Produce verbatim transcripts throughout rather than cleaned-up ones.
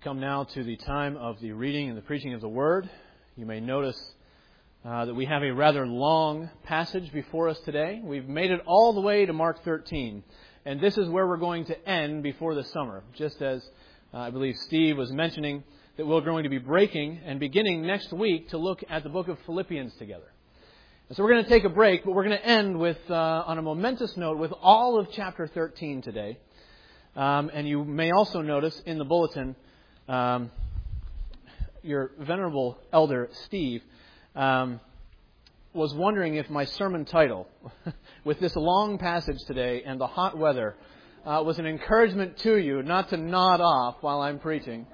Come now to the time of the reading and the preaching of the Word. You may notice uh, that we have a rather long passage before us today. We've made it all the way to Mark thirteen, and this is where we're going to end before the summer. Just as uh, I believe Steve was mentioning that we're going to be breaking and beginning next week to look at the book of Philippians together. And so we're going to take a break, but we're going to end with, uh, on a momentous note, with all of chapter thirteen today. Um, and you may also notice in the bulletin, Um, your venerable elder, Steve, um, was wondering if my sermon title, with this long passage today and the hot weather, uh, was an encouragement to you not to nod off while I'm preaching.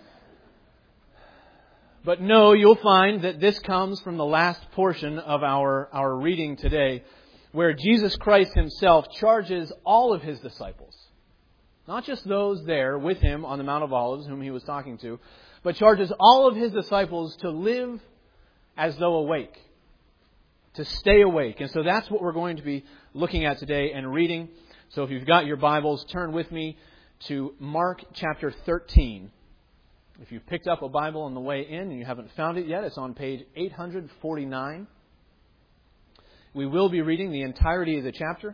But no, you'll find that this comes from the last portion of our, our reading today, where Jesus Christ Himself charges all of His disciples, not just those there with Him on the Mount of Olives, whom He was talking to, but charges all of His disciples to live as though awake, to stay awake. And so that's what we're going to be looking at today and reading. So if you've got your Bibles, turn with me to Mark chapter thirteen. If you've picked up a Bible on the way in and you haven't found it yet, it's on page eight forty-nine. We will be reading the entirety of the chapter,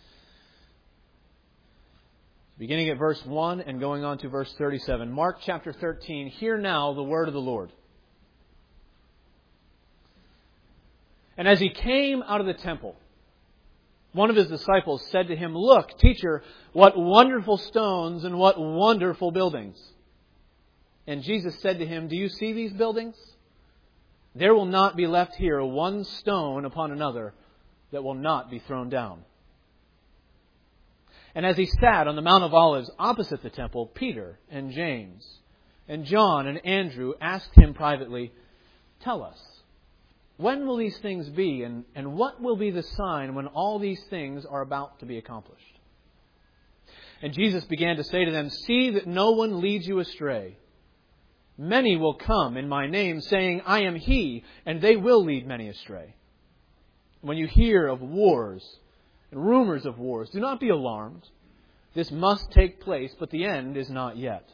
beginning at verse one and going on to verse thirty-seven. Mark chapter thirteen. Hear now the word of the Lord. And as He came out of the temple, one of His disciples said to Him, "Look, teacher, what wonderful stones and what wonderful buildings." And Jesus said to him, "Do you see these buildings? There will not be left here one stone upon another that will not be thrown down." And as He sat on the Mount of Olives opposite the temple, Peter and James and John and Andrew asked Him privately, "Tell us, when will these things be, and, and what will be the sign when all these things are about to be accomplished?" And Jesus began to say to them, "See that no one leads you astray. Many will come in my name, saying, 'I am He,' and they will lead many astray. When you hear of wars and rumors of wars, do not be alarmed. This must take place, but the end is not yet.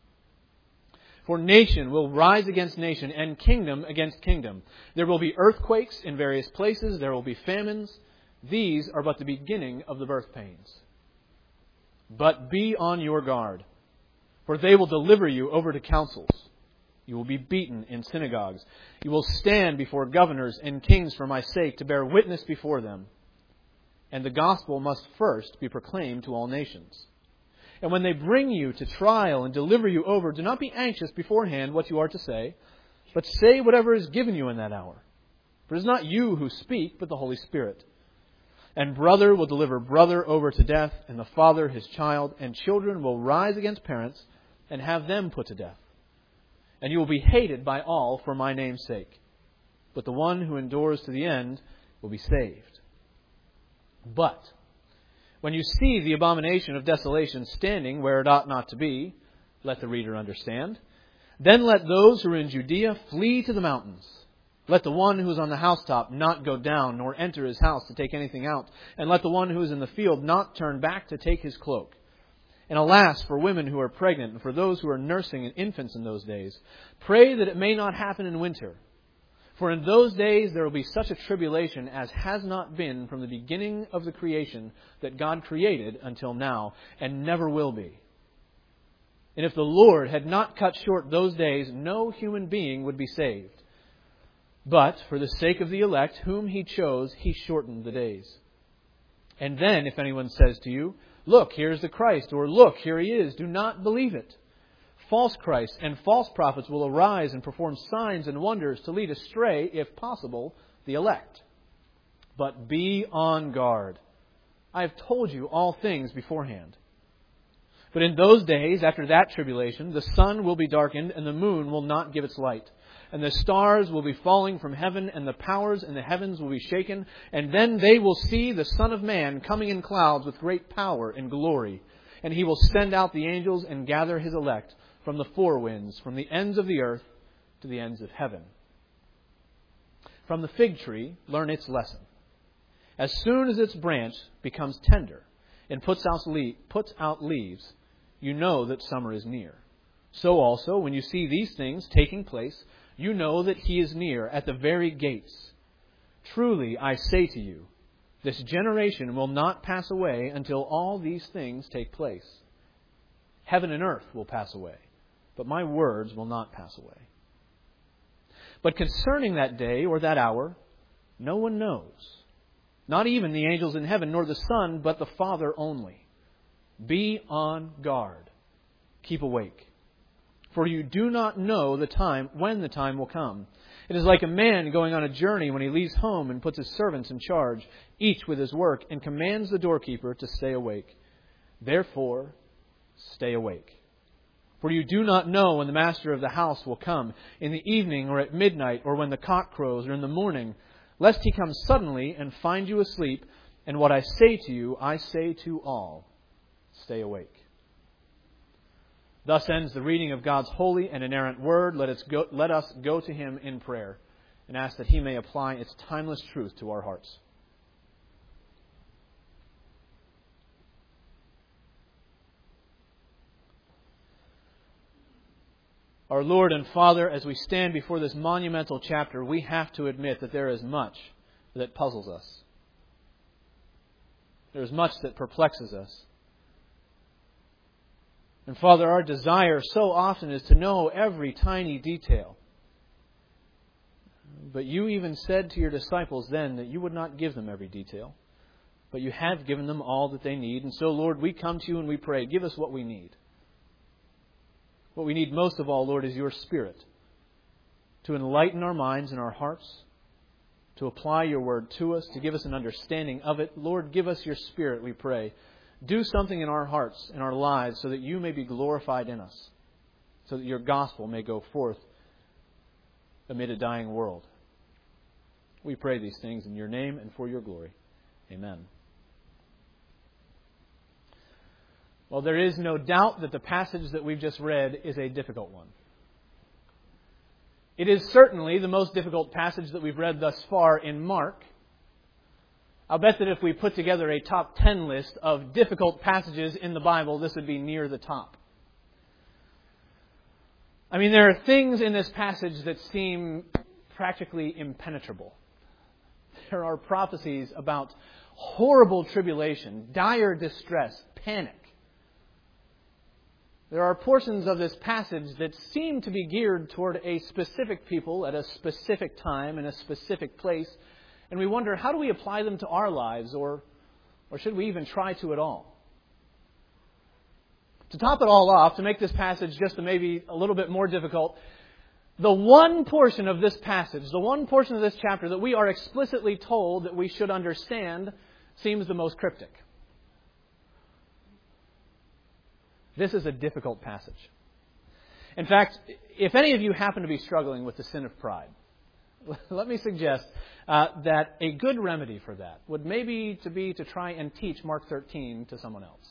For nation will rise against nation, and kingdom against kingdom. There will be earthquakes in various places. There will be famines. These are but the beginning of the birth pains. But be on your guard, for they will deliver you over to councils. You will be beaten in synagogues. You will stand before governors and kings for my sake to bear witness before them. And the gospel must first be proclaimed to all nations. And when they bring you to trial and deliver you over, do not be anxious beforehand what you are to say, but say whatever is given you in that hour. For it is not you who speak, but the Holy Spirit. And brother will deliver brother over to death, and the father his child, and children will rise against parents and have them put to death. And you will be hated by all for my name's sake. But the one who endures to the end will be saved. But when you see the abomination of desolation standing where it ought not to be," let the reader understand, "then let those who are in Judea flee to the mountains. Let the one who is on the housetop not go down, nor enter his house to take anything out. And let the one who is in the field not turn back to take his cloak. And alas, for women who are pregnant, and for those who are nursing and infants in those days, pray that it may not happen in winter. For in those days there will be such a tribulation as has not been from the beginning of the creation that God created until now, and never will be. And if the Lord had not cut short those days, no human being would be saved. But for the sake of the elect, whom He chose, He shortened the days. And then, if anyone says to you, 'Look, here's the Christ,' or 'Look, here He is,' do not believe it. False Christs and false prophets will arise and perform signs and wonders to lead astray, if possible, the elect. But be on guard. I have told you all things beforehand. But in those days, after that tribulation, the sun will be darkened, and the moon will not give its light. And the stars will be falling from heaven, and the powers in the heavens will be shaken. And then they will see the Son of Man coming in clouds with great power and glory. And He will send out the angels and gather His elect from the four winds, from the ends of the earth to the ends of heaven. From the fig tree, learn its lesson. As soon as its branch becomes tender and puts out, le- puts out leaves, you know that summer is near. So also, when you see these things taking place, you know that He is near, at the very gates. Truly, I say to you, this generation will not pass away until all these things take place. Heaven and earth will pass away, but my words will not pass away. But concerning that day or that hour, no one knows, not even the angels in heaven, nor the Son, but the Father only. Be on guard. Keep awake. For you do not know the time when the time will come. It is like a man going on a journey when he leaves home and puts his servants in charge, each with his work, and commands the doorkeeper to stay awake. Therefore, stay awake. For you do not know when the master of the house will come, in the evening or at midnight, or when the cock crows, or in the morning, lest he come suddenly and find you asleep. And what I say to you, I say to all, stay awake. Thus ends the reading of God's holy and inerrant word. Let us go, let us go to Him in prayer and ask that He may apply its timeless truth to our hearts. Our Lord and Father, as we stand before this monumental chapter, we have to admit that there is much that puzzles us. There is much that perplexes us. And Father, our desire so often is to know every tiny detail. But you even said to your disciples then that you would not give them every detail, but you have given them all that they need. And so, Lord, we come to you and we pray, give us what we need. What we need most of all, Lord, is your Spirit to enlighten our minds and our hearts, to apply your word to us, to give us an understanding of it. Lord, give us your Spirit, we pray. Do something in our hearts, in our lives, so that you may be glorified in us, so that your gospel may go forth amid a dying world. We pray these things in your name and for your glory. Amen. Well, there is no doubt that the passage that we've just read is a difficult one. It is certainly the most difficult passage that we've read thus far in Mark. I'll bet that if we put together a top ten list of difficult passages in the Bible, this would be near the top. I mean, there are things in this passage that seem practically impenetrable. There are prophecies about horrible tribulation, dire distress, panic. There are portions of this passage that seem to be geared toward a specific people at a specific time in a specific place. And we wonder, how do we apply them to our lives, or, or should we even try to at all? To top it all off, to make this passage just maybe a little bit more difficult, the one portion of this passage, the one portion of this chapter that we are explicitly told that we should understand seems the most cryptic. This is a difficult passage. In fact, if any of you happen to be struggling with the sin of pride, let me suggest uh, that a good remedy for that would maybe to be to try and teach Mark thirteen to someone else.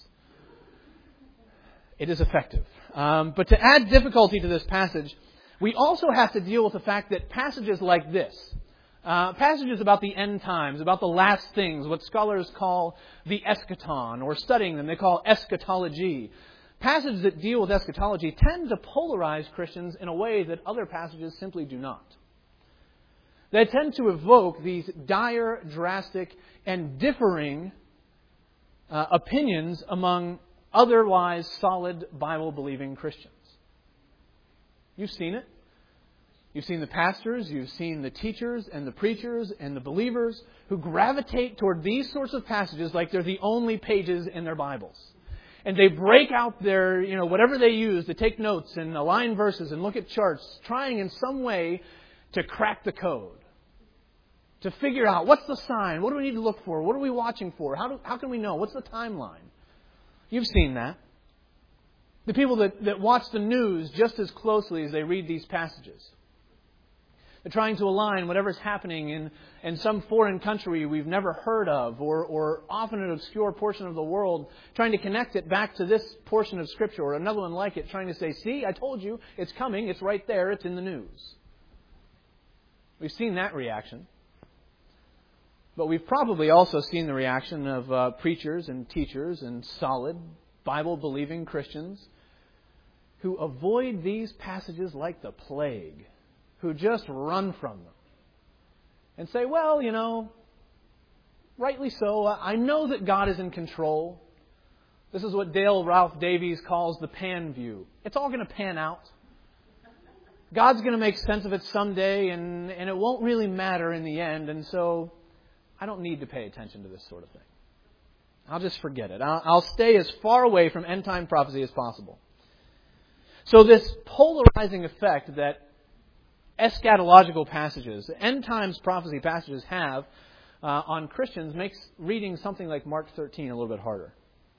It is effective. Um, but to add difficulty to this passage, we also have to deal with the fact that passages like this, uh, passages about the end times, about the last things, what scholars call the eschaton, or studying them, they call eschatology. Passages that deal with eschatology tend to polarize Christians in a way that other passages simply do not. They tend to evoke these dire, drastic, and differing uh, opinions among otherwise solid Bible-believing Christians. You've seen it. You've seen the pastors, you've seen the teachers and the preachers and the believers who gravitate toward these sorts of passages like they're the only pages in their Bibles. And they break out their, you know, whatever they use to take notes and align verses and look at charts, trying in some way to crack the code, to figure out what's the sign, what do we need to look for, what are we watching for, how do, how can we know, what's the timeline? You've seen that. The people that, that watch the news just as closely as they read these passages. They're trying to align whatever's happening in, in some foreign country we've never heard of, or, or often an obscure portion of the world, trying to connect it back to this portion of Scripture or another one like it, trying to say, see, I told you, it's coming, it's right there, it's in the news. We've seen that reaction. But we've probably also seen the reaction of uh, preachers and teachers and solid Bible-believing Christians who avoid these passages like the plague, who just run from them and say, well, you know, rightly so, I know that God is in control. This is what Dale Ralph Davies calls the pan view. It's all going to pan out. God's going to make sense of it someday, and, and it won't really matter in the end, and so I don't need to pay attention to this sort of thing. I'll just forget it. I'll, I'll stay as far away from end-time prophecy as possible. So this polarizing effect that eschatological passages, end-times prophecy passages have uh, on Christians makes reading something like Mark thirteen a little bit harder.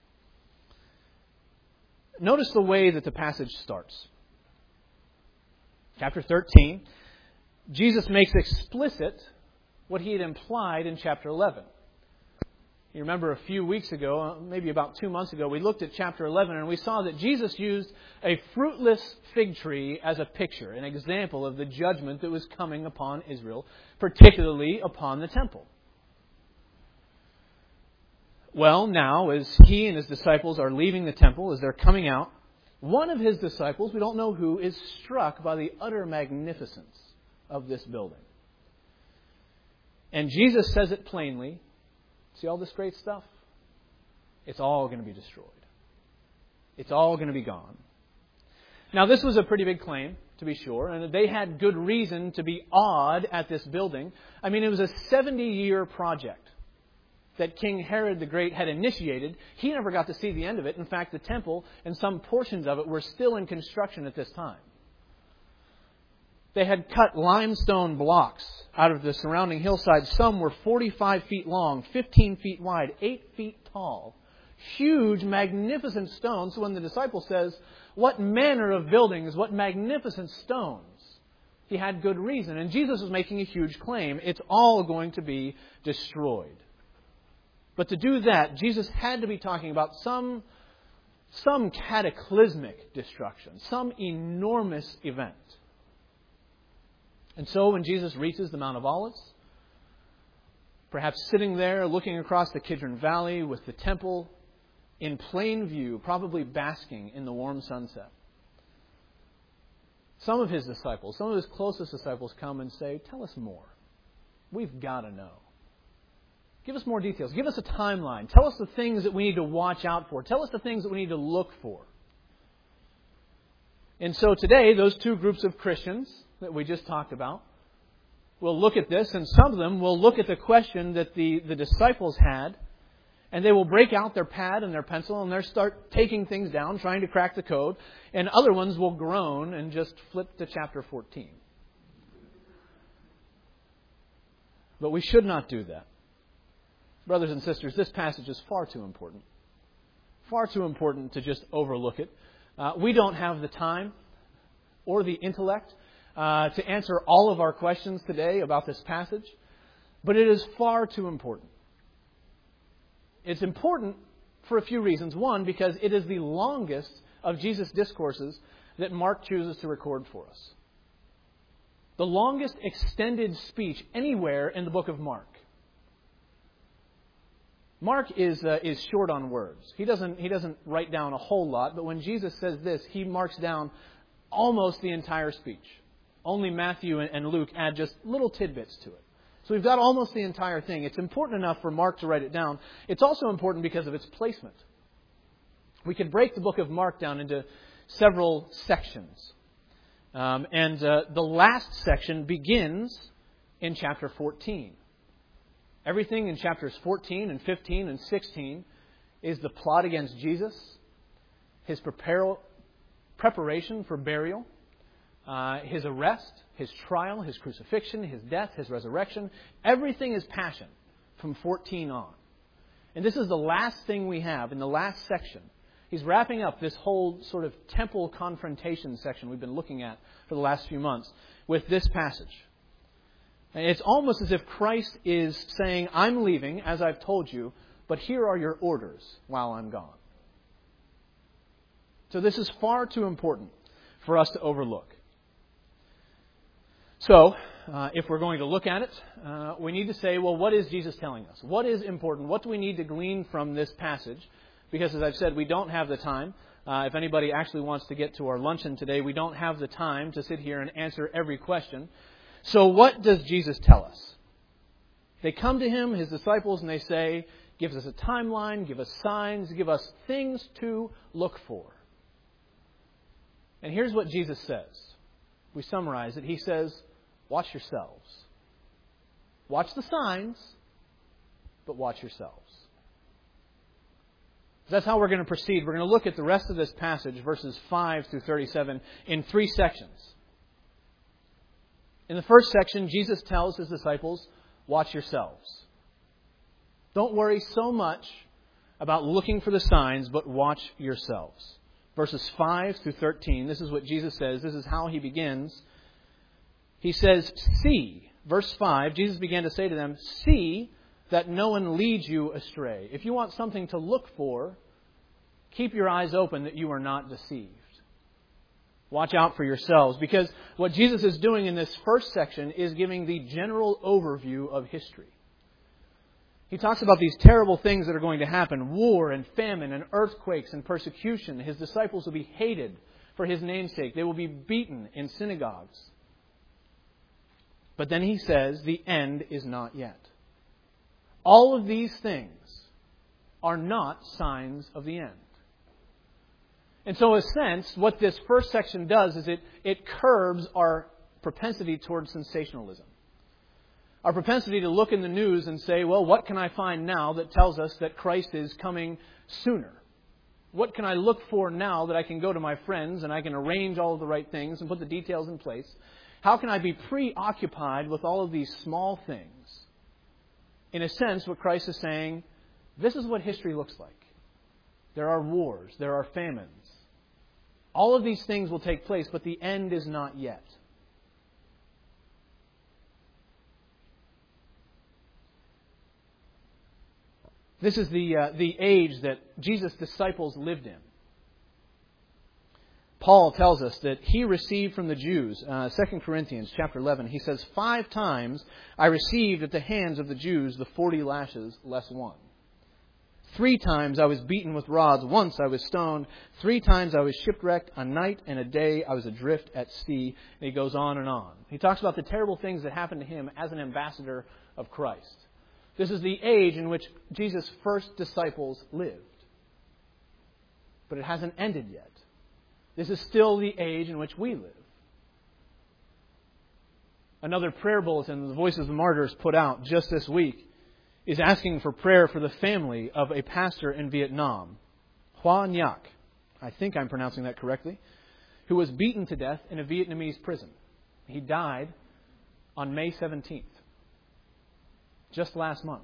Notice the way that the passage starts. Chapter thirteen, Jesus makes explicit what he had implied in chapter eleven. You remember a few weeks ago, maybe about two months ago, we looked at chapter eleven and we saw that Jesus used a fruitless fig tree as a picture, an example of the judgment that was coming upon Israel, particularly upon the temple. Well, now, as he and his disciples are leaving the temple, as they're coming out, one of his disciples, we don't know who, is struck by the utter magnificence of this building. And Jesus says it plainly. See all this great stuff? It's all going to be destroyed. It's all going to be gone. Now, this was a pretty big claim, to be sure, and they had good reason to be awed at this building. I mean, it was a seventy-year project that King Herod the Great had initiated. He never got to see the end of it. In fact, the temple and some portions of it were still in construction at this time. They had cut limestone blocks out of the surrounding hillside. Some were forty-five feet long, fifteen feet wide, eight feet tall. Huge, magnificent stones. So when the disciple says, what manner of buildings, what magnificent stones, he had good reason. And Jesus was making a huge claim. It's all going to be destroyed. But to do that, Jesus had to be talking about some, some cataclysmic destruction, some enormous event. And so when Jesus reaches the Mount of Olives, perhaps sitting there looking across the Kidron Valley with the temple in plain view, probably basking in the warm sunset, some of his disciples, some of his closest disciples come and say, tell us more. We've got to know. Give us more details. Give us a timeline. Tell us the things that we need to watch out for. Tell us the things that we need to look for. And so today, those two groups of Christians that we just talked about will look at this, and some of them will look at the question that the, the disciples had, and they will break out their pad and their pencil and they'll start taking things down, trying to crack the code, and other ones will groan and just flip to chapter fourteen. But we should not do that. Brothers and sisters, this passage is far too important. Far too important to just overlook it. Uh, we don't have the time or the intellect uh, to answer all of our questions today about this passage, but it is far too important. It's important for a few reasons. One, because it is the longest of Jesus' discourses that Mark chooses to record for us. The longest extended speech anywhere in the book of Mark. Mark is uh, is short on words. He doesn't he doesn't write down a whole lot, but when Jesus says this, he marks down almost the entire speech. Only Matthew and Luke add just little tidbits to it. So we've got almost the entire thing. It's important enough for Mark to write it down. It's also important because of its placement. We could break the book of Mark down into several sections. Um, and uh, the last section begins in chapter fourteen. Everything in chapters fourteen and fifteen and sixteen is the plot against Jesus, his prepar- preparation for burial, uh, his arrest, his trial, his crucifixion, his death, his resurrection. Everything is passion from fourteen on. And this is the last thing we have in the last section. He's wrapping up this whole sort of temple confrontation section we've been looking at for the last few months with this passage. And it's almost as if Christ is saying, I'm leaving, as I've told you, but here are your orders while I'm gone. So this is far too important for us to overlook. So, uh, if we're going to look at it, uh, we need to say, well, what is Jesus telling us? What is important? What do we need to glean from this passage? Because, as I've said, we don't have the time Uh, if anybody actually wants to get to our luncheon today, we don't have the time to sit here and answer every question. So what does Jesus tell us? They come to Him, His disciples, and they say, give us a timeline, give us signs, give us things to look for. And here's what Jesus says. We summarize it. He says, watch yourselves. Watch the signs, but watch yourselves. That's how we're going to proceed. We're going to look at the rest of this passage, verses five through thirty-seven, in three sections. In the first section, Jesus tells His disciples, watch yourselves. Don't worry so much about looking for the signs, but watch yourselves. Verses five through thirteen, this is what Jesus says. This is how He begins. He says, see, verse five, Jesus began to say to them, see that no one leads you astray. If you want something to look for, keep your eyes open that you are not deceived. Watch out for yourselves, because what Jesus is doing in this first section is giving the general overview of history. He talks about these terrible things that are going to happen, war and famine and earthquakes and persecution. His disciples will be hated for His name's sake. They will be beaten in synagogues. But then He says, the end is not yet. All of these things are not signs of the end. And so, in a sense, what this first section does is it, it curbs our propensity towards sensationalism. Our propensity to look in the news and say, well, what can I find now that tells us that Christ is coming sooner? What can I look for now that I can go to my friends and I can arrange all of the right things and put the details in place? How can I be preoccupied with all of these small things? In a sense, what Christ is saying, this is what history looks like. There are wars, there are famines. All of these things will take place, but the end is not yet. This is the uh, the age that Jesus' disciples lived in. Paul tells us that he received from the Jews, uh, Second Corinthians chapter eleven, he says, five times I received at the hands of the Jews the forty lashes less one. Three times I was beaten with rods. Once I was stoned. Three times I was shipwrecked. A night and a day I was adrift at sea. And he goes on and on. He talks about the terrible things that happened to him as an ambassador of Christ. This is the age in which Jesus' first disciples lived. But it hasn't ended yet. This is still the age in which we live. Another prayer bulletin the Voice of the Martyrs put out just this week is asking for prayer for the family of a pastor in Vietnam, Hoa Nhac, I think I'm pronouncing that correctly, who was beaten to death in a Vietnamese prison. He died on May seventeenth, just last month.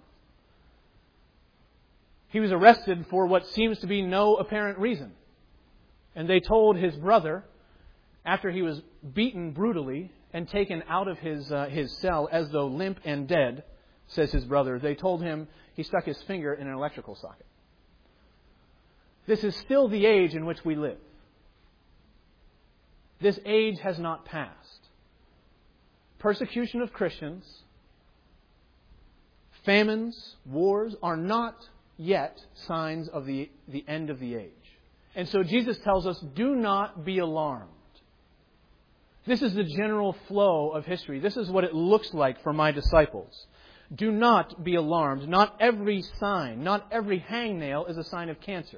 He was arrested for what seems to be no apparent reason. And they told his brother, after he was beaten brutally and taken out of his uh, his cell as though limp and dead, says his brother, they told him he stuck his finger in an electrical socket. This is still the age in which we live. This age has not passed. Persecution of Christians, famines, wars are not yet signs of the, the end of the age. And so Jesus tells us, do not be alarmed. This is the general flow of history. This is what it looks like for my disciples. Do not be alarmed. Not every sign, not every hangnail is a sign of cancer.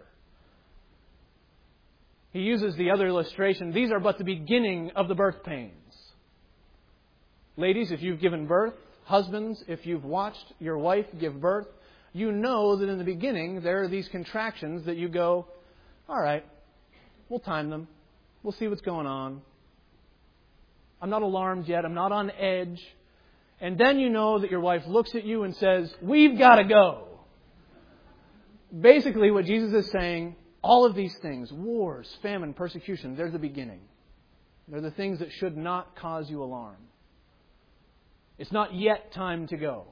He uses the other illustration. These are but the beginning of the birth pains. Ladies, if you've given birth, husbands, if you've watched your wife give birth, you know that in the beginning there are these contractions that you go, all right, we'll time them. We'll see what's going on. I'm not alarmed yet. I'm not on edge. And then you know that your wife looks at you and says, we've got to go. Basically, what Jesus is saying, all of these things, wars, famine, persecution, they're the beginning. They're the things that should not cause you alarm. It's not yet time to go.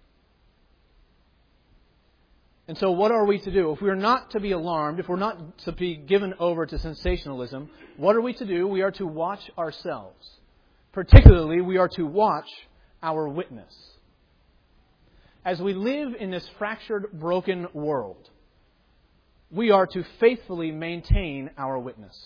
And so what are we to do? If we're not to be alarmed, if we're not to be given over to sensationalism, what are we to do? We are to watch ourselves. Particularly, we are to watch our witness. As we live in this fractured, broken world, we are to faithfully maintain our witness.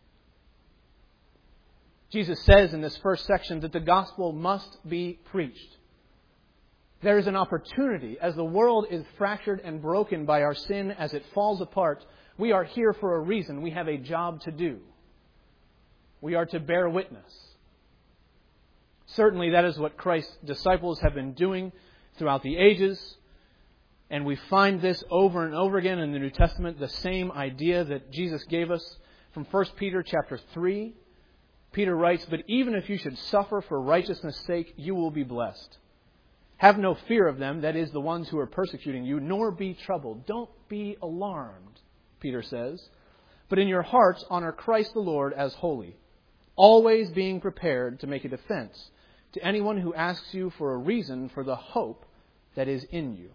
Jesus says in this first section that the gospel must be preached. There is an opportunity, as the world is fractured and broken by our sin, as it falls apart. We are here for a reason. We have a job to do. We are to bear witness. Certainly that is what Christ's disciples have been doing throughout the ages. And we find this over and over again in the New Testament, the same idea that Jesus gave us from First Peter chapter three. Peter writes, "But even if you should suffer for righteousness' sake, you will be blessed. Have no fear of them, that is, the ones who are persecuting you, nor be troubled." Don't be alarmed, Peter says. "But in your hearts honor Christ the Lord as holy, always being prepared to make a defense to anyone who asks you for a reason for the hope that is in you."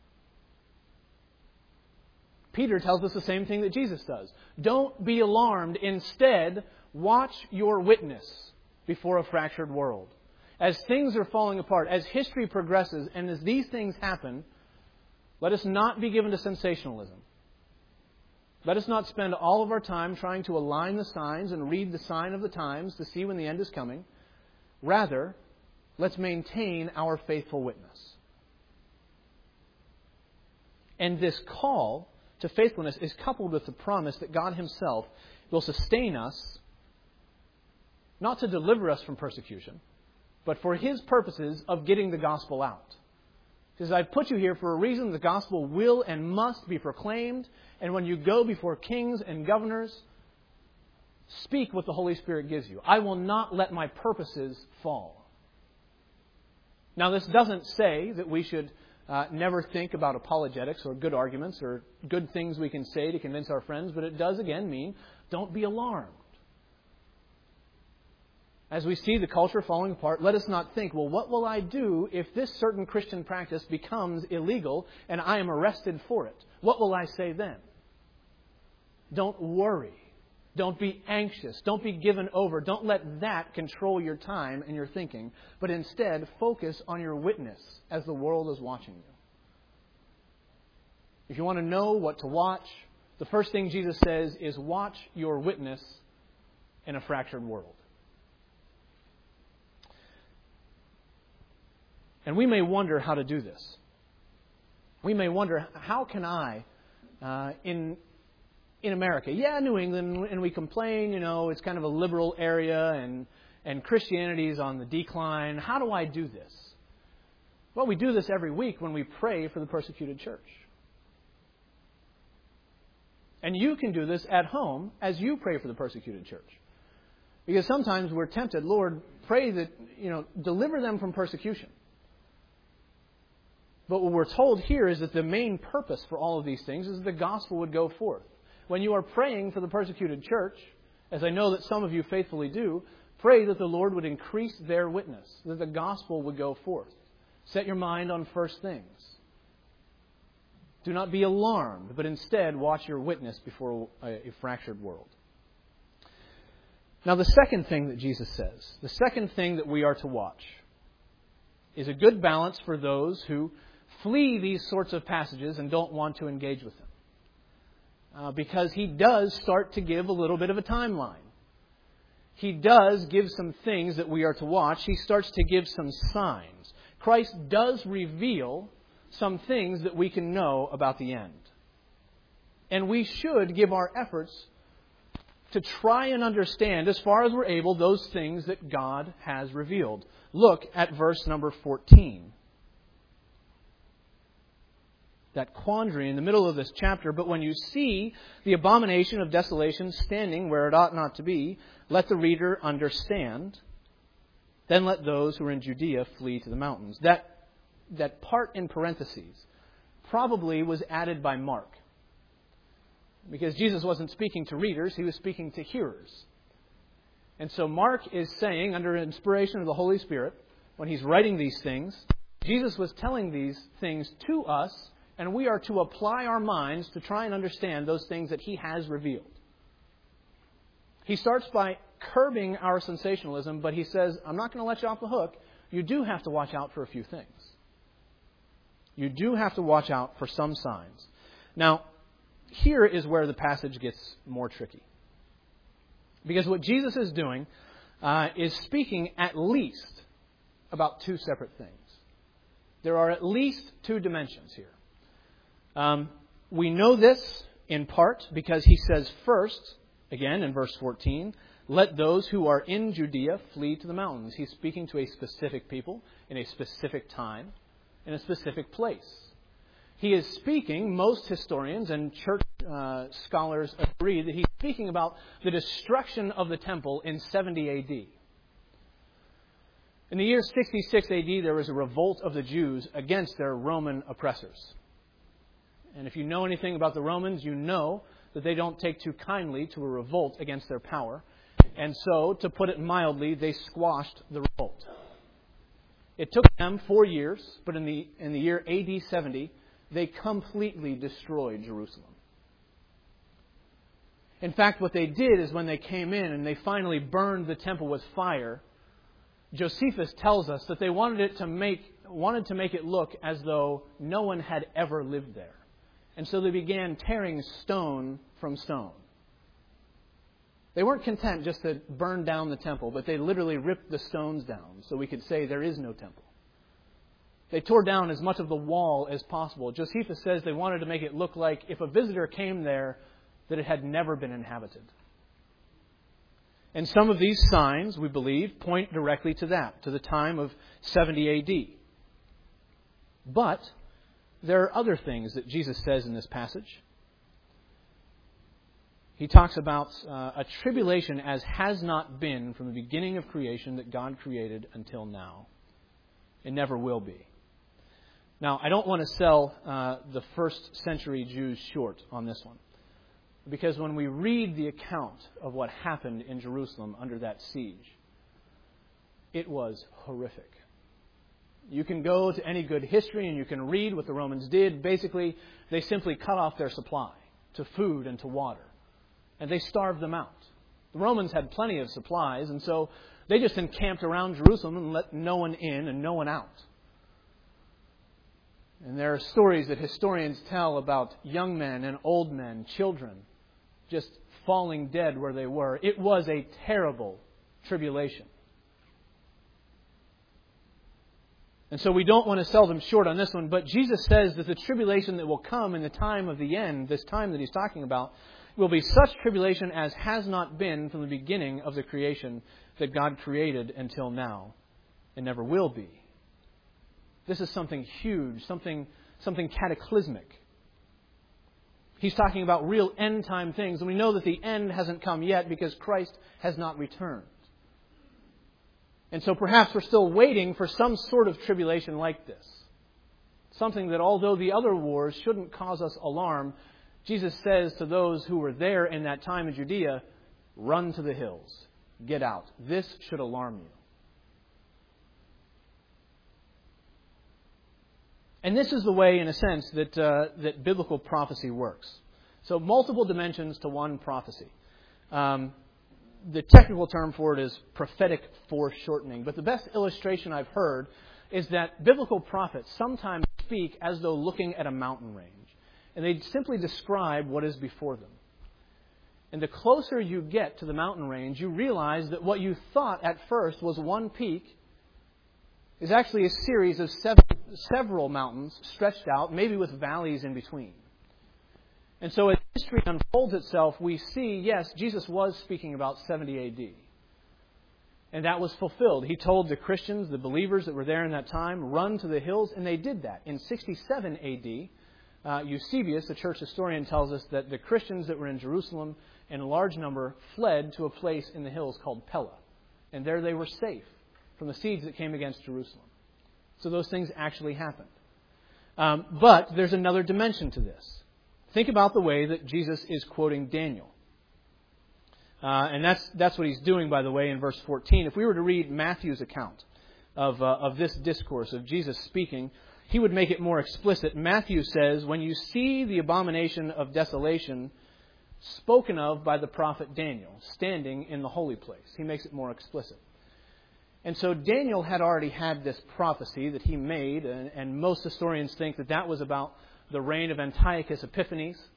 Peter tells us the same thing that Jesus does. Don't be alarmed. Instead, watch your witness before a fractured world. As things are falling apart, as history progresses, and as these things happen, let us not be given to sensationalism. Let us not spend all of our time trying to align the signs and read the sign of the times to see when the end is coming. Rather, let's maintain our faithful witness. And this call to faithfulness is coupled with the promise that God Himself will sustain us, not to deliver us from persecution, but for His purposes of getting the gospel out. He says, "I've put you here for a reason. The gospel will and must be proclaimed. And when you go before kings and governors, speak what the Holy Spirit gives you. I will not let my purposes fall." Now, this doesn't say that we should uh, never think about apologetics or good arguments or good things we can say to convince our friends, but it does again mean don't be alarmed. As we see the culture falling apart, let us not think, well, what will I do if this certain Christian practice becomes illegal and I am arrested for it? What will I say then? Don't worry. Don't be anxious. Don't be given over. Don't let that control your time and your thinking, but instead focus on your witness as the world is watching you. If you want to know what to watch, the first thing Jesus says is watch your witness in a fractured world. And we may wonder how to do this. We may wonder, how can I, uh, in in America, yeah, New England, and we complain, you know, it's kind of a liberal area and, and Christianity is on the decline. How do I do this? Well, we do this every week when we pray for the persecuted church. And you can do this at home as you pray for the persecuted church. Because sometimes we're tempted, Lord, pray that, you know, deliver them from persecution. But what we're told here is that the main purpose for all of these things is that the gospel would go forth. When you are praying for the persecuted church, as I know that some of you faithfully do, pray that the Lord would increase their witness, that the gospel would go forth. Set your mind on first things. Do not be alarmed, but instead watch your witness before a, a fractured world. Now, the second thing that Jesus says, the second thing that we are to watch, is a good balance for those who flee these sorts of passages and don't want to engage with them. Uh, because he does start to give a little bit of a timeline. He does give some things that we are to watch. He starts to give some signs. Christ does reveal some things that we can know about the end. And we should give our efforts to try and understand, as far as we're able, those things that God has revealed. Look at verse number fourteen. That quandary in the middle of this chapter. "But when you see the abomination of desolation standing where it ought not to be, let the reader understand. Then let those who are in Judea flee to the mountains." That, that part in parentheses probably was added by Mark. Because Jesus wasn't speaking to readers, he was speaking to hearers. And so Mark is saying, under inspiration of the Holy Spirit, when he's writing these things, Jesus was telling these things to us, and we are to apply our minds to try and understand those things that he has revealed. He starts by curbing our sensationalism, but he says, I'm not going to let you off the hook. You do have to watch out for a few things. You do have to watch out for some signs. Now, here is where the passage gets more tricky. Because what Jesus is doing uh, is speaking at least about two separate things. There are at least two dimensions here. Um, we know this in part because he says first, again in verse fourteen, let those who are in Judea flee to the mountains. He's speaking to a specific people in a specific time, in a specific place. He is speaking, most historians and church uh, scholars agree that he's speaking about the destruction of the temple in seventy A D. In the year sixty-six A D, there was a revolt of the Jews against their Roman oppressors. And if you know anything about the Romans, you know that they don't take too kindly to a revolt against their power. And so, to put it mildly, they squashed the revolt. It took them four years, but in the in the year A D seventy, they completely destroyed Jerusalem. In fact, what they did is when they came in and they finally burned the temple with fire, Josephus tells us that they wanted it to make wanted to make it look as though no one had ever lived there. And so they began tearing stone from stone. They weren't content just to burn down the temple, but they literally ripped the stones down so we could say there is no temple. They tore down as much of the wall as possible. Josephus says they wanted to make it look like if a visitor came there, that it had never been inhabited. And some of these signs, we believe, point directly to that, to the time of seventy A D. But there are other things that Jesus says in this passage. He talks about uh, a tribulation as has not been from the beginning of creation that God created until now. It never will be. Now, I don't want to sell uh, the first century Jews short on this one. Because when we read the account of what happened in Jerusalem under that siege, it was horrific. You can go to any good history and you can read what the Romans did. Basically, they simply cut off their supply to food and to water. And they starved them out. The Romans had plenty of supplies, and so they just encamped around Jerusalem and let no one in and no one out. And there are stories that historians tell about young men and old men, children, just falling dead where they were. It was a terrible tribulation. And so we don't want to sell them short on this one, but Jesus says that the tribulation that will come in the time of the end, this time that he's talking about, will be such tribulation as has not been from the beginning of the creation that God created until now, and never will be. This is something huge, something, something cataclysmic. He's talking about real end-time things, and we know that the end hasn't come yet because Christ has not returned. And so perhaps we're still waiting for some sort of tribulation like this. Something that, although the other wars shouldn't cause us alarm, Jesus says to those who were there in that time in Judea, run to the hills. Get out. This should alarm you. And this is the way, in a sense, that uh, that biblical prophecy works. So multiple dimensions to one prophecy. Um, the technical term for it is prophetic foreshortening. But the best illustration I've heard is that biblical prophets sometimes speak as though looking at a mountain range. And they simply describe what is before them. And the closer you get to the mountain range, you realize that what you thought at first was one peak is actually a series of seven, several mountains stretched out, maybe with valleys in between. And so as history unfolds itself, we see, yes, Jesus was speaking about seventy A D. And that was fulfilled. He told the Christians, the believers that were there in that time, run to the hills, and they did that. In sixty-seven A D, uh, Eusebius, the church historian, tells us that the Christians that were in Jerusalem, in a large number, fled to a place in the hills called Pella. And there they were safe from the siege that came against Jerusalem. So those things actually happened. Um, but there's another dimension to this. Think about the way that Jesus is quoting Daniel. Uh, and that's that's what he's doing, by the way, in verse fourteen. If we were to read Matthew's account of, uh, of this discourse, of Jesus speaking, he would make it more explicit. Matthew says, when you see the abomination of desolation spoken of by the prophet Daniel, standing in the holy place. He makes it more explicit. And so Daniel had already had this prophecy that he made, and, and most historians think that that was about the reign of Antiochus Epiphanes,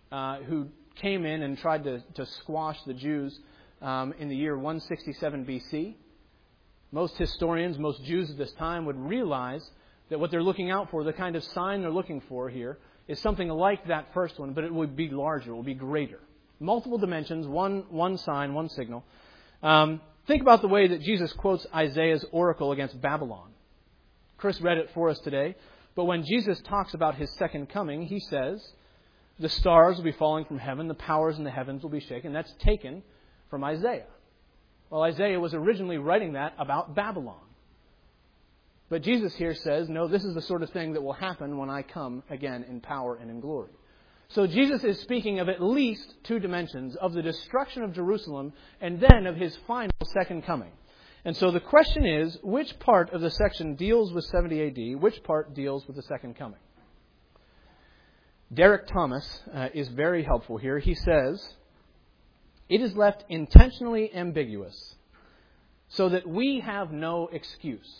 uh, who came in and tried to, to squash the Jews um, in the year one sixty-seven B C. Most historians, most Jews at this time would realize that what they're looking out for, the kind of sign they're looking for here, is something like that first one, but it would be larger, it would be greater. Multiple dimensions, one, one sign, one signal. Um, think about the way that Jesus quotes Isaiah's oracle against Babylon. Chris read it for us today. But when Jesus talks about His second coming, He says, the stars will be falling from heaven, the powers in the heavens will be shaken. That's taken from Isaiah. Well, Isaiah was originally writing that about Babylon. But Jesus here says, no, this is the sort of thing that will happen when I come again in power and in glory. So Jesus is speaking of at least two dimensions, of the destruction of Jerusalem and then of His final second coming. And so the question is, which part of the section deals with seventy A D? Which part deals with the second coming? Derek Thomas uh, is very helpful here. He says, it is left intentionally ambiguous so that we have no excuse.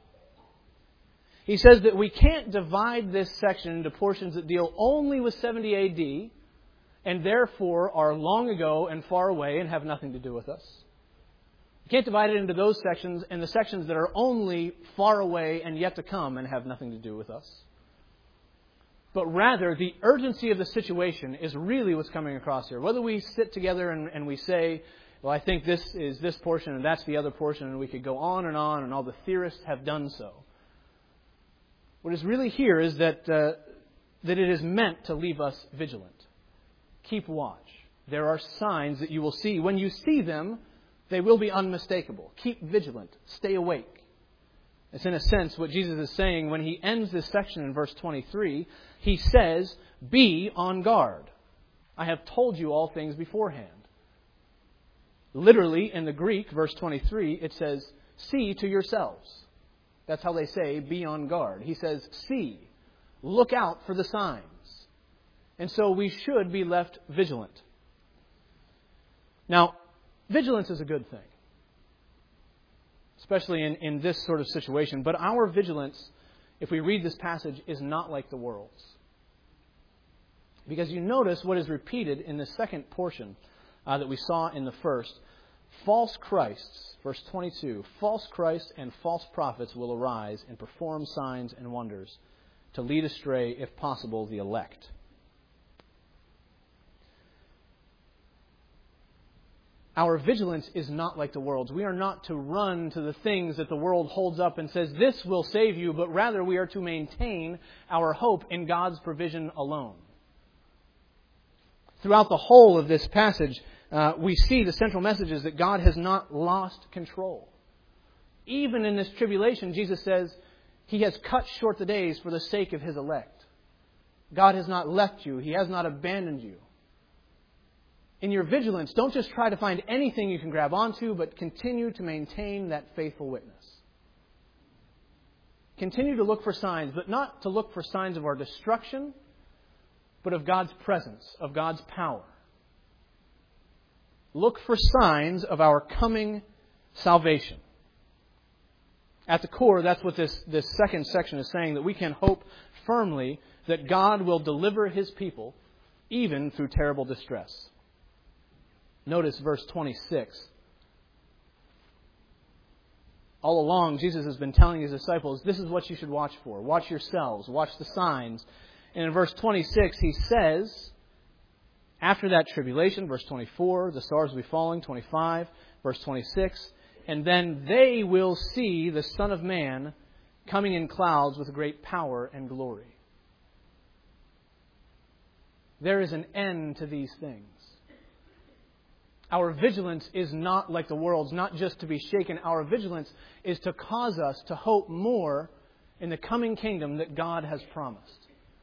He says that we can't divide this section into portions that deal only with seventy A D and therefore are long ago and far away and have nothing to do with us. We can't divide it into those sections and the sections that are only far away and yet to come and have nothing to do with us. But rather, the urgency of the situation is really what's coming across here. Whether we sit together and, and we say, well, I think this is this portion and that's the other portion, and we could go on and on, and all the theorists have done so. What is really here is that, uh, that it is meant to leave us vigilant. Keep watch. There are signs that you will see. When you see them, they will be unmistakable. Keep vigilant. Stay awake. It's in a sense what Jesus is saying when He ends this section in verse twenty-three. He says, be on guard. I have told you all things beforehand. Literally, in the Greek, verse twenty-three, it says, see to yourselves. That's how they say, be on guard. He says, see. Look out for the signs. And so we should be left vigilant. Now, vigilance is a good thing, especially in, in this sort of situation. But our vigilance, if we read this passage, is not like the world's. Because you notice what is repeated in the second portion uh, that we saw in the first. False Christs, verse twenty-two, false Christs and false prophets will arise and perform signs and wonders to lead astray, if possible, the elect. Our vigilance is not like the world's. We are not to run to the things that the world holds up and says, this will save you, but rather we are to maintain our hope in God's provision alone. Throughout the whole of this passage, uh, we see the central message is that God has not lost control. Even in this tribulation, Jesus says, He has cut short the days for the sake of His elect. God has not left you. He has not abandoned you. In your vigilance, don't just try to find anything you can grab onto, but continue to maintain that faithful witness. Continue to look for signs, but not to look for signs of our destruction, but of God's presence, of God's power. Look for signs of our coming salvation. At the core, that's what this, this second section is saying, that we can hope firmly that God will deliver His people even through terrible distress. Notice verse twenty-six. All along, Jesus has been telling His disciples, this is what you should watch for. Watch yourselves. Watch the signs. And in verse twenty-six, He says, after that tribulation, verse twenty-four, the stars will be falling, twenty-five, verse twenty-six, and then they will see the Son of Man coming in clouds with great power and glory. There is an end to these things. Our vigilance is not like the world's, not just to be shaken. Our vigilance is to cause us to hope more in the coming kingdom that God has promised.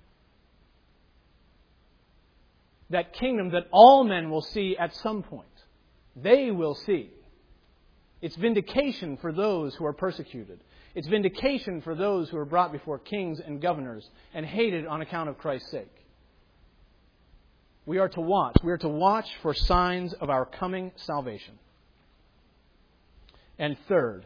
That kingdom that all men will see at some point. They will see. It's vindication for those who are persecuted. It's vindication for those who are brought before kings and governors and hated on account of Christ's sake. We are to watch. We are to watch for signs of our coming salvation. And third,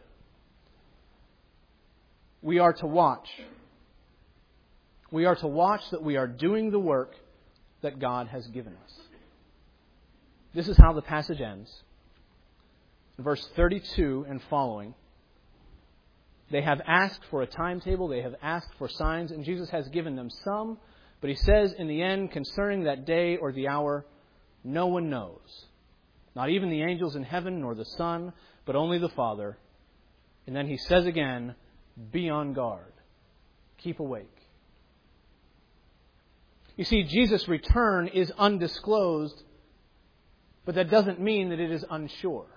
we are to watch. We are to watch that we are doing the work that God has given us. This is how the passage ends. Verse thirty-two and following. They have asked for a timetable, they have asked for signs, and Jesus has given them some. But he says in the end, concerning that day or the hour, no one knows. Not even the angels in heaven, nor the Son, but only the Father. And then he says again, be on guard. Keep awake. You see, Jesus' return is undisclosed, but that doesn't mean that it is unsure.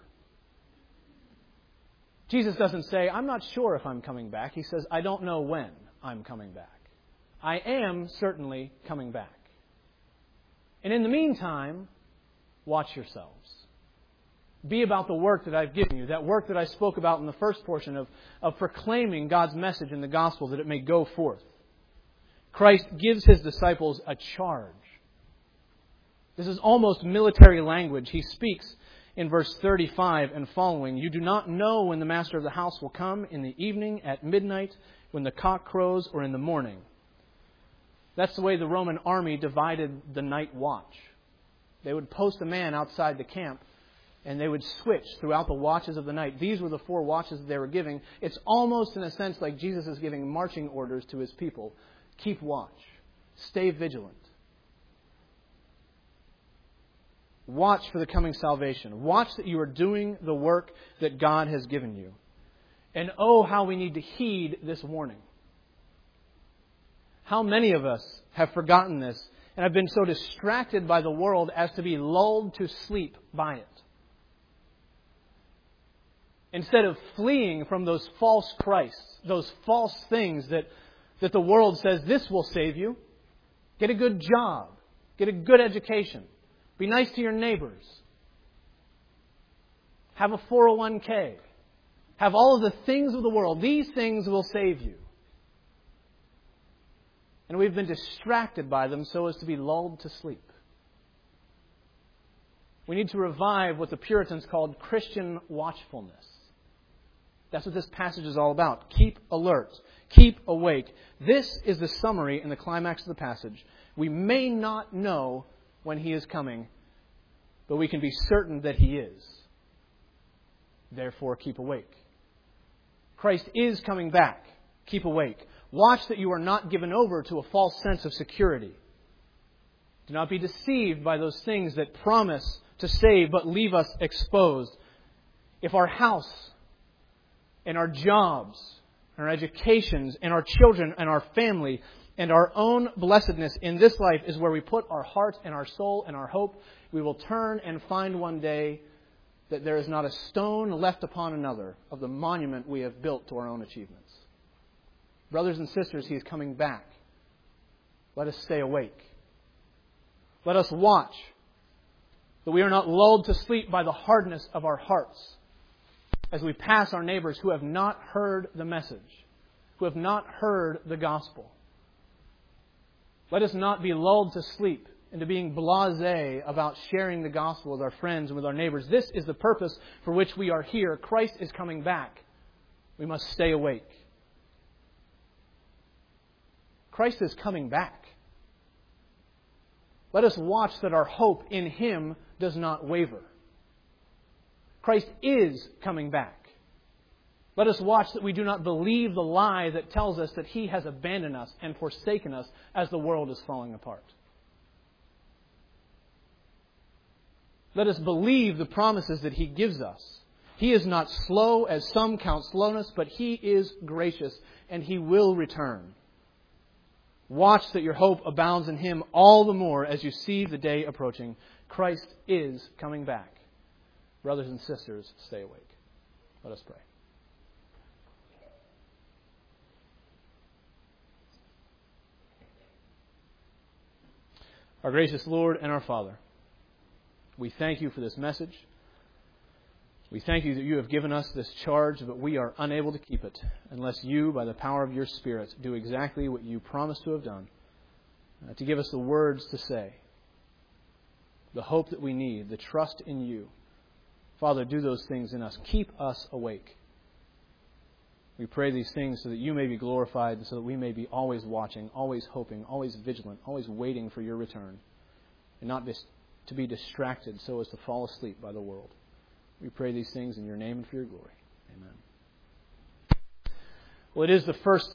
Jesus doesn't say, I'm not sure if I'm coming back. He says, I don't know when I'm coming back. I am certainly coming back. And in the meantime, watch yourselves. Be about the work that I've given you, that work that I spoke about in the first portion of, of proclaiming God's message in the gospel that it may go forth. Christ gives his disciples a charge. This is almost military language. He speaks in verse thirty-five and following, you do not know when the master of the house will come, in the evening, at midnight, when the cock crows, or in the morning. That's the way the Roman army divided the night watch. They would post a man outside the camp, and they would switch throughout the watches of the night. These were the four watches that they were giving. It's almost in a sense like Jesus is giving marching orders to his people. Keep watch. Stay vigilant. Watch for the coming salvation. Watch that you are doing the work that God has given you. And oh, how we need to heed this warning. How many of us have forgotten this and have been so distracted by the world as to be lulled to sleep by it. Instead of fleeing from those false Christs, those false things that, that the world says, this will save you. Get a good job. Get a good education. Be nice to your neighbors. Have a four oh one k. Have all of the things of the world. These things will save you. And we've been distracted by them so as to be lulled to sleep. We need to revive what the Puritans called Christian watchfulness. That's what this passage is all about. Keep alert. Keep awake. This is the summary and the climax of the passage. We may not know when he is coming, but we can be certain that he is. Therefore, keep awake. Christ is coming back. Keep awake. Watch that you are not given over to a false sense of security. Do not be deceived by those things that promise to save but leave us exposed. If our house and our jobs and our educations and our children and our family and our own blessedness in this life is where we put our heart and our soul and our hope, we will turn and find one day that there is not a stone left upon another of the monument we have built to our own achievements. Brothers and sisters, he is coming back. Let us stay awake. Let us watch that we are not lulled to sleep by the hardness of our hearts as we pass our neighbors who have not heard the message, who have not heard the gospel. Let us not be lulled to sleep into being blasé about sharing the gospel with our friends and with our neighbors. This is the purpose for which we are here. Christ is coming back. We must stay awake. Christ is coming back. Let us watch that our hope in him does not waver. Christ is coming back. Let us watch that we do not believe the lie that tells us that he has abandoned us and forsaken us as the world is falling apart. Let us believe the promises that he gives us. He is not slow as some count slowness, but he is gracious and he will return. Watch that your hope abounds in him all the more as you see the day approaching. Christ is coming back. Brothers and sisters, stay awake. Let us pray. Our gracious Lord and our Father, we thank you for this message. We thank you that you have given us this charge, but we are unable to keep it unless you, by the power of your Spirit, do exactly what you promised to have done, uh, to give us the words to say, the hope that we need, the trust in you. Father, do those things in us. Keep us awake. We pray these things so that you may be glorified and so that we may be always watching, always hoping, always vigilant, always waiting for your return. and not dis- to be distracted so as to fall asleep by the world. We pray these things in your name and for your glory. Amen. Well, it is the first